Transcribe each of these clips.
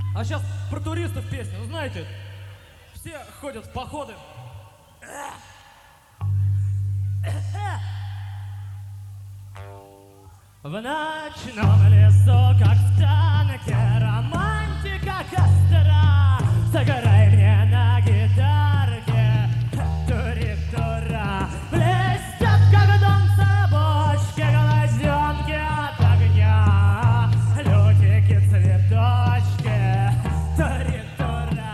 А сейчас про туристов песня. Вы знаете, все ходят в походы. В ночном лесу, как в танке, романтика костра. Сыграй мне на гитарке тури-тура. Блестят, как донца, бочки, глазенки от огня. Лютики, цветочки, тури-тура.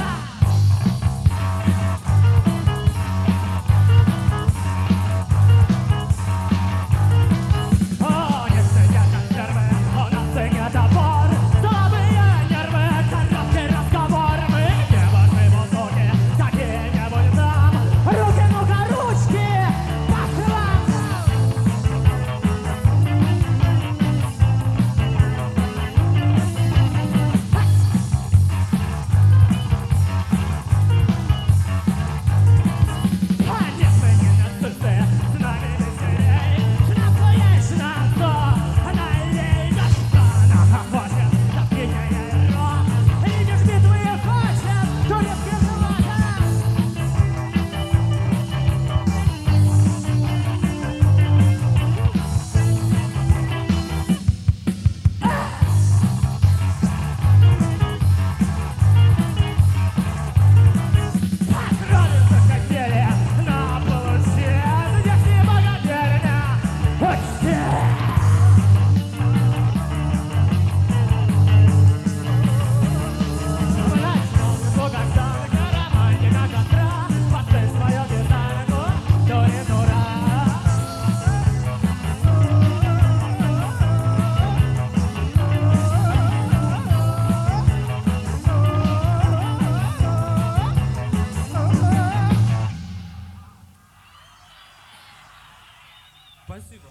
Спасибо.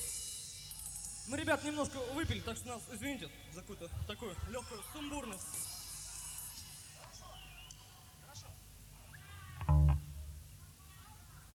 Мы, ребят, немножко выпили, так что нас извините за какую-то такую легкую сумбурность.